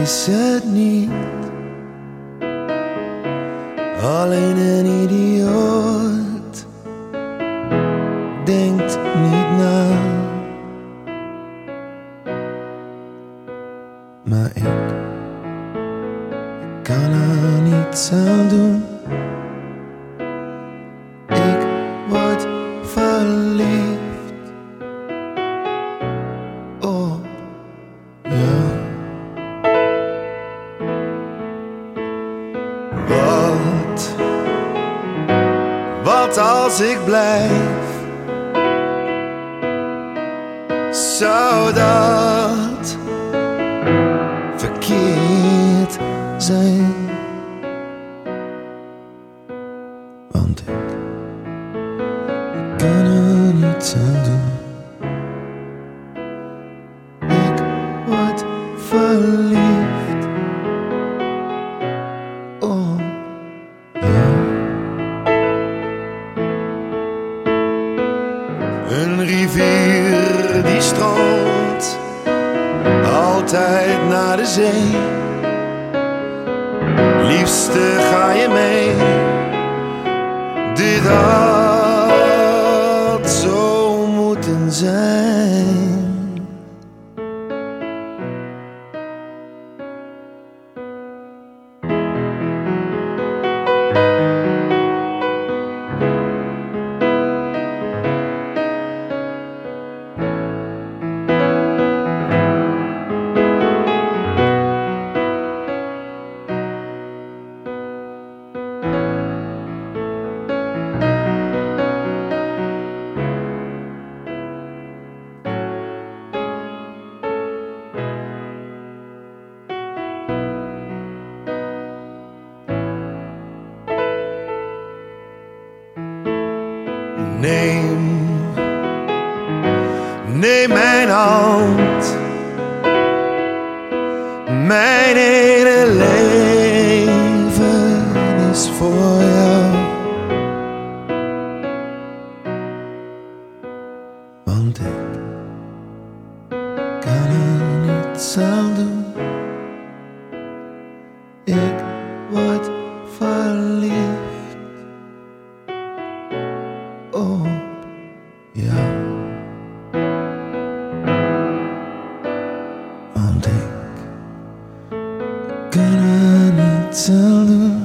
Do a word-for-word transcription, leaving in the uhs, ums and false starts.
is het niet alleen een idioot, denkt niet na. Maar ik, ik kan er niets aan doen. Ik word verliefd op jou. Wat, wat als ik blijf? Zou dat verkeerd zijn? Want ik, ik kan er niets aan doen. Ik word verliefd op jou. Een rivier die stroomt altijd naar de zee. Liefste, ga je mee? Dit had zo moeten zijn. Neem, neem mijn hand, mijn hele leven is voor jou. Want ik kan er niets aan doen. Ik word verliefd op jou. Want ik kan er niets aan doen.